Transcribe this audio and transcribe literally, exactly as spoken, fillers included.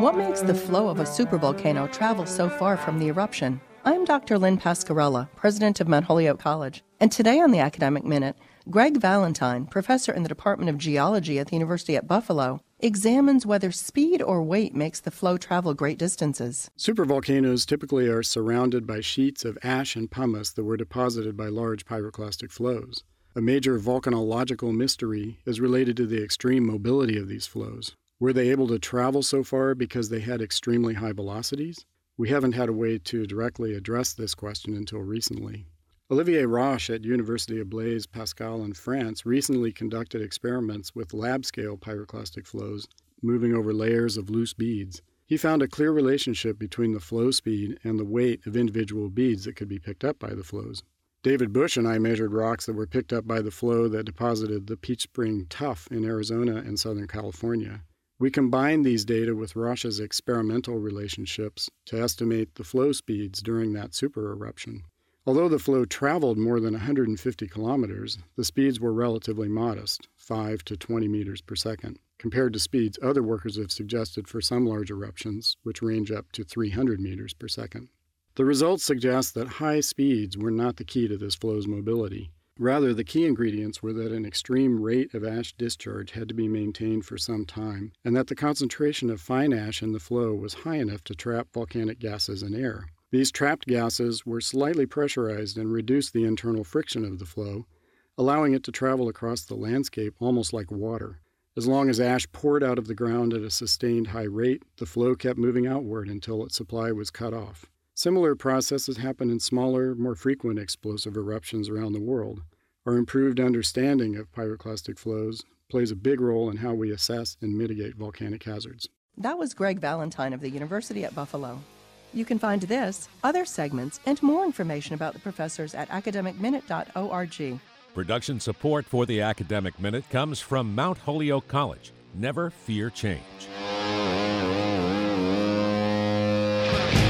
What makes the flow of a supervolcano travel so far from the eruption? I'm Doctor Lynn Pascarella, president of Mount Holyoke College, and today on the Academic Minute, Greg Valentine, professor in the Department of Geology at the University at Buffalo, examines whether speed or weight makes the flow travel great distances. Supervolcanoes typically are surrounded by sheets of ash and pumice that were deposited by large pyroclastic flows. A major volcanological mystery is related to the extreme mobility of these flows. Were they able to travel so far because they had extremely high velocities? We haven't had a way to directly address this question until recently. Olivier Roche at University of Blaise Pascal in France recently conducted experiments with lab-scale pyroclastic flows moving over layers of loose beads. He found a clear relationship between the flow speed and the weight of individual beads that could be picked up by the flows. David Bush and I measured rocks that were picked up by the flow that deposited the Peach Spring Tuff in Arizona and Southern California. We combined these data with Roche's experimental relationships to estimate the flow speeds during that super eruption. Although the flow traveled more than one hundred fifty kilometers, the speeds were relatively modest, five to twenty meters per second, compared to speeds other workers have suggested for some large eruptions, which range up to three hundred meters per second. The results suggest that high speeds were not the key to this flow's mobility. Rather, the key ingredients were that an extreme rate of ash discharge had to be maintained for some time, and that the concentration of fine ash in the flow was high enough to trap volcanic gases and air. These trapped gases were slightly pressurized and reduced the internal friction of the flow, allowing it to travel across the landscape almost like water. As long as ash poured out of the ground at a sustained high rate, the flow kept moving outward until its supply was cut off. Similar processes happen in smaller, more frequent explosive eruptions around the world. Our improved understanding of pyroclastic flows plays a big role in how we assess and mitigate volcanic hazards. That was Greg Valentine of the University at Buffalo. You can find this, other segments, and more information about the professors at academic minute dot org. Production support for the Academic Minute comes from Mount Holyoke College. Never fear change.